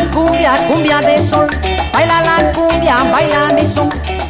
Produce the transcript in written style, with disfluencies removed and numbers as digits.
cumbia, cumbia de sol. Baila la cumbia, baila mi son.